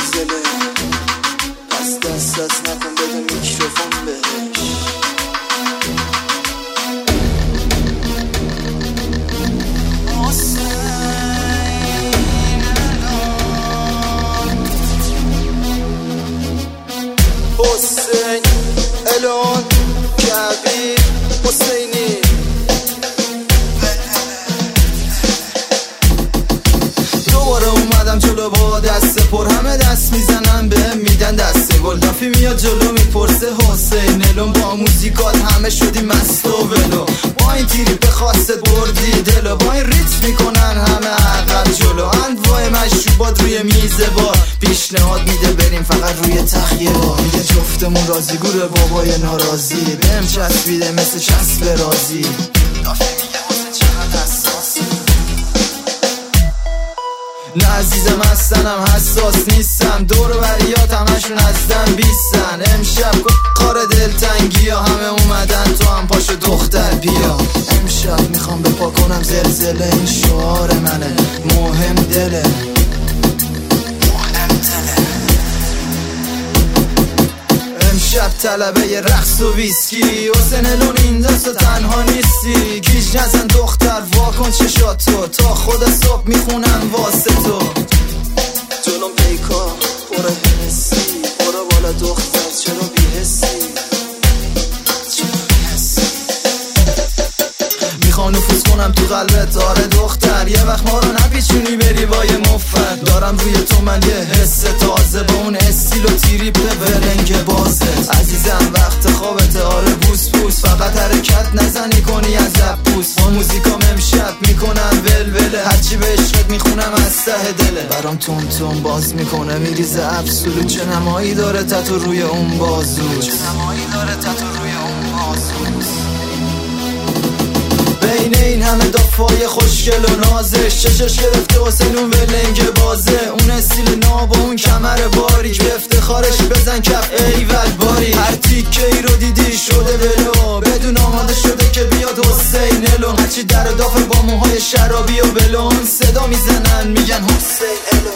زلزله، پس دست نکن بده میکروفون بهش. حسین الان کبیر حسینی دوباره اومدم جلو با دست پر، همه دست میزنن بهم میدن دست گل. دافی میاد جلو میپرسه حسین الان با موزیکات همه شدی مست و ولو، با این تیری به خواست بردی دلو، با این ریتم میکنن همه عقب جلو. انواع مشروبات روی میز بار، پیشنهاد میده بریم فقط روی تخیه بار. میگه جفتمون راضی گوره بابای ناراضی، بهم چسبیده مثل چسب رازی. دافی میگه حسین چقدر حساسی. نه عزیزم هستنم حساس نیستم، دور و بریات همشون هستن بیستن. امشب کار دلتنگی ها همه اومدن، تو هم پاشو دختر بیا. امشب میخوام بپا کنم زلزله، این شعار منه مهم دله. امشب طلبه ی رقص و ویسکی، حسین الون این دست و تنها نیستی. گیج نزن دختر واکن چشاتو، تا خود صبح میخونم واسه تو. جلوم پیکا پر هنسی، برو بالا دختر چرا بیهستی. میخوام نفوذ کنم تو قلبت آره دختر، یه وقت ما رو نپیچونی بری وای مفت. دارم روی تو من یه حس تازه، با اون استیل و تیری به ورنگ بازت. عزیزم وقت خوابت آره بوس بوس، فقط حرکت نزنی کنی از لب بوس. با موزیکام امشب میکنم ولوله، هرچی به عشقت میخونم از ته دله. برام تون تون باز میکنه میریزه ابسولو، چه نمایی داره تتو روی اون بازو، چه نمایی داره تتو روی اون بازو. بین این همه دافای خوشگل و نازش، چشش گرفته حسین اون ولنگ بازه. اون استیل ناب و اون کمر باریک، به افتخارش بزن کف ایول باری. هر تیکه ای رو دیدی شده ولو، بدون آماده شده که بیاد حسین الون. هرچی در دافه با موهای شرابی و بلون، صدا میزنن میگن حسین الون.